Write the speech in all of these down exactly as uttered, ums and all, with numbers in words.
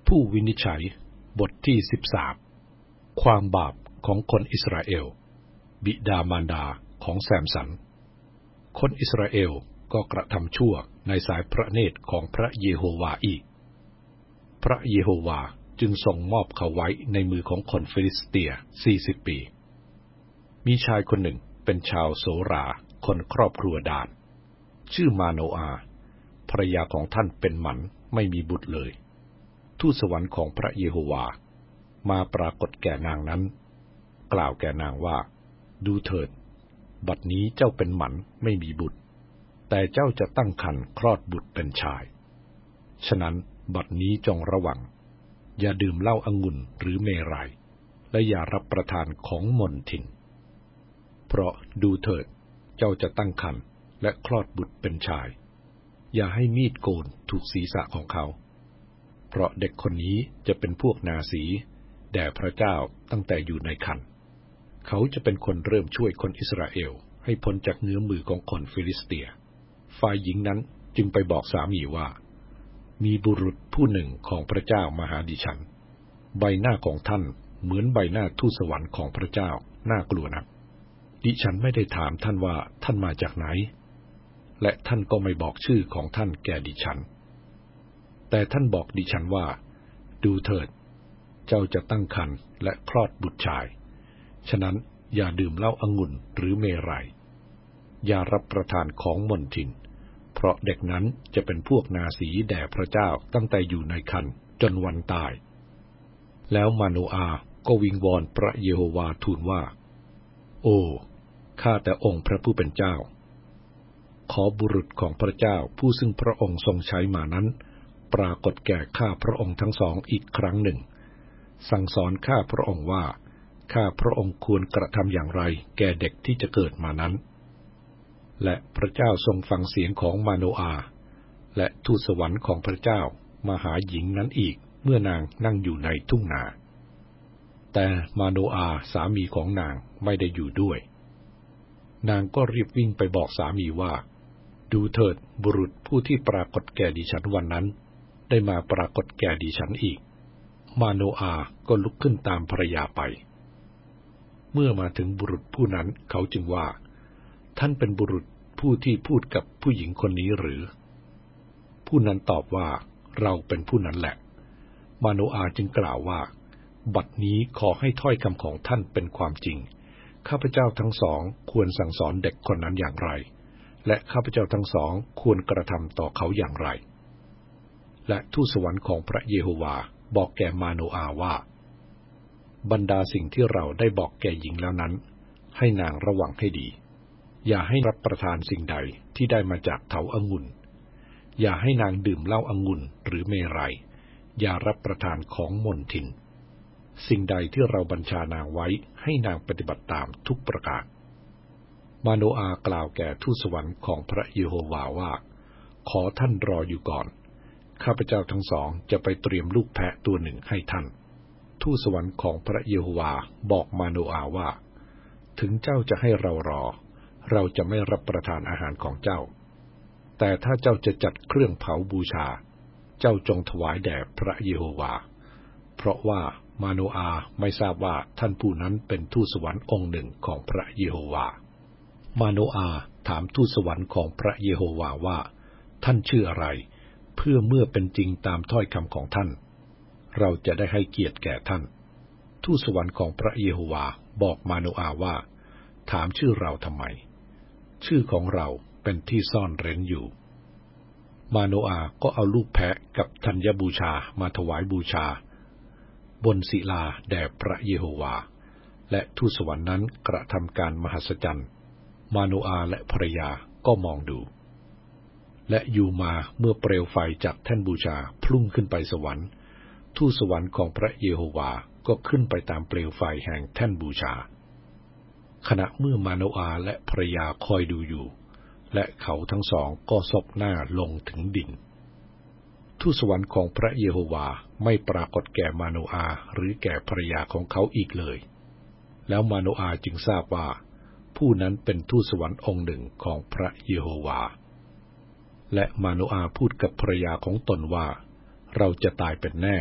ผู้วินิจฉัยบทที่สิบสามความบาปของคนอิสราเอลบิดามารดาของแซมสันคนอิสราเอลก็กระทำชั่วในสายพระเนตรของพระเยโฮวาอีกพระเยโฮวาจึงทรงมอบเขาไว้ในมือของคนฟิลิสเตียสี่สิบปีมีชายคนหนึ่งเป็นชาวโสราคนครอบครัวดานชื่อมาโนอาภรรยาของท่านเป็นหมันไม่มีบุตรเลยทูตสวรรค์ของพระเยโฮวามาปรากฏแก่นางนั้นกล่าวแก่นางว่าดูเถิดบัดนี้เจ้าเป็นหมันไม่มีบุตรแต่เจ้าจะตั้งครรภ์คลอดบุตรเป็นชายฉะนั้นบัดนี้จงระวังอย่าดื่มเหล้าองุ่นหรือเมรัยและอย่ารับประทานของมนทินเพราะดูเถิดเจ้าจะตั้งครรภ์และคลอดบุตรเป็นชายอย่าให้มีดโกนถูกศีรษะของเขาเพราะเด็กคนนี้จะเป็นพวกนาสีแด่พระเจ้าตั้งแต่อยู่ในครรภ์เขาจะเป็นคนเริ่มช่วยคนอิสราเอลให้พ้นจากเงื้อมือของคนฟิลิสเตียฝ่ายหญิงนั้นจึงไปบอกสามีว่ามีบุรุษผู้หนึ่งของพระเจ้ามาหาดิฉันใบหน้าของท่านเหมือนใบหน้าทูตสวรรค์ของพระเจ้าน่ากลัวนักดิฉันไม่ได้ถามท่านว่าท่านมาจากไหนและท่านก็ไม่บอกชื่อของท่านแก่ดิฉันแต่ท่านบอกดิฉันว่าดูเถิดเจ้าจะตั้งครรภ์และคลอดบุตรชายฉะนั้นอย่าดื่มเหล้าองุ่นหรือเมรัยอย่ารับประทานของมนทินเพราะเด็กนั้นจะเป็นพวกนาสีแด่พระเจ้าตั้งแต่อยู่ในครรภ์จนวันตายแล้วมาโนอาก็วิงวอนพระเยโฮวาทูลว่าโอ้ข้าแต่องค์พระผู้เป็นเจ้าขอบุรุษของพระเจ้าผู้ซึ่งพระองค์ทรงใช้มานั้นปรากฏแก่ข้าพระองค์ทั้งสองอีกครั้งหนึ่งสั่งสอนข้าพระองค์ว่าข้าพระองค์ควรกระทำอย่างไรแก่เด็กที่จะเกิดมานั้นและพระเจ้าทรงฟังเสียงของมาโนอาและทูตสวรรค์ของพระเจ้ามาหาหญิงนั้นอีกเมื่อนางนั่งอยู่ในทุ่งนาแต่มาโนอาสามีของนางไม่ได้อยู่ด้วยนางก็รีบวิ่งไปบอกสามีว่าดูเถิดบุรุษผู้ที่ปรากฏแก่ดิฉันวันนั้นได้มาปรากฏแก่ดิฉันอีกมาโนอาก็ลุกขึ้นตามภรรยาไปเมื่อมาถึงบุรุษผู้นั้นเขาจึงว่าท่านเป็นบุรุษผู้ที่พูดกับผู้หญิงคนนี้หรือผู้นั้นตอบว่าเราเป็นผู้นั้นแหละมาโนอาจึงกล่าวว่าบัดนี้ขอให้ถ้อยคำของท่านเป็นความจริงข้าพเจ้าทั้งสองควรสั่งสอนเด็กคนนั้นอย่างไรและข้าพเจ้าทั้งสองควรกระทำต่อเขาอย่างไรและทูตสวรรค์ของพระเยโฮวาบอกแก่มาโนอาว่าบรรดาสิ่งที่เราได้บอกแก่หญิงแล้วนั้นให้นางระวังให้ดีอย่าให้รับประทานสิ่งใดที่ได้มาจากเถาองุ่นอย่าให้นางดื่มเหล้าองุ่นหรือเมรัยอย่ารับประทานของมนทินสิ่งใดที่เราบัญชานางไว้ให้นางปฏิบัติตามทุกประการมาโนอากล่าวแก่ทูตสวรรค์ของพระเยโฮวาว่าขอท่านรออยู่ก่อนข้าพเจ้าทั้งสองจะไปเตรียมลูกแพะตัวหนึ่งให้ท่านทูตสวรรค์ของพระเยโฮวาบอกมาโนอาว่าถึงเจ้าจะให้เรารอเราจะไม่รับประทานอาหารของเจ้าแต่ถ้าเจ้าจะจัดเครื่องเผาบูชาเจ้าจงถวายแด่พระเยโฮวาเพราะว่ามาโนอาไม่ทราบว่าท่านผู้นั้นเป็นทูตสวรรค์องค์หนึ่งของพระเยโฮวามาโนอาถามทูตสวรรค์ของพระเยโฮวาว่าท่านชื่ออะไรเพื่อเมื่อเป็นจริงตามถ้อยคำของท่านเราจะได้ให้เกียรติแก่ท่านทูตสวรรค์ของพระเยโฮวาบอกมาโนอาว่าถามชื่อเราทำไมชื่อของเราเป็นที่ซ่อนเร้นอยู่มาโนอาก็เอาลูกแพะกับธัญบูชามาถวายบูชาบนศิลาแด่พระเยโฮวาและทูตสวรรค์นั้นกระทำการมหัศจรรย์มาโนอาและภรรยาก็มองดูและอยู่มาเมื่อเปลวไฟจากแท่นบูชาพุ่งขึ้นไปสวรรค์ทูตสวรรค์ของพระเยโฮวาก็ขึ้นไปตามเปลวไฟแห่งแท่นบูชาขณะเมื่อมาโนอาและภรรยาคอยดูอยู่และเขาทั้งสองก็ซบหน้าลงถึงดินทูตสวรรค์ของพระเยโฮวาไม่ปรากฏแก่มาโนอาหรือแก่ภรรยาของเขาอีกเลยแล้วมาโนอาจึงทราบว่าผู้นั้นเป็นทูตสวรรค์องค์หนึ่งของพระเยโฮวาและมาโนอาพูดกับภรรยาของตนว่าเราจะตายเป็นแน่เพ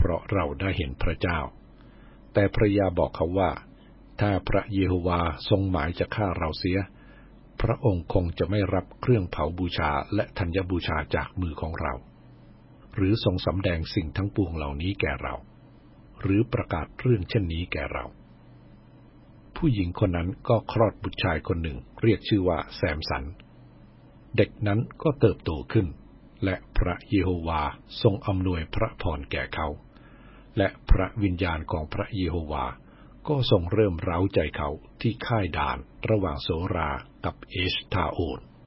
เพราะเราได้เห็นพระเจ้าแต่ภรรยาบอกเขาว่าถ้าพระเยโฮวาทรงหมายจะฆ่าเราเสียพระองค์คงจะไม่รับเครื่องเผาบูชาและธัญบูชาจากมือของเราหรือทรงสำแดงสิ่งทั้งปวงเหล่านี้แก่เราหรือประกาศเรื่องเช่นนี้แก่เราผู้หญิงคนนั้นก็คลอดบุตรชายคนหนึ่งเรียกชื่อว่าแซมสันเด็กนั้นก็เติบโตขึ้นและพระเยโฮวาทรงอำนวยพระพรแก่เขาและพระวิญญาณของพระเยโฮวาก็ทรงเริ่มเร้าใจเขาที่ค่ายด่านระหว่างโสรากับเอชทาโอน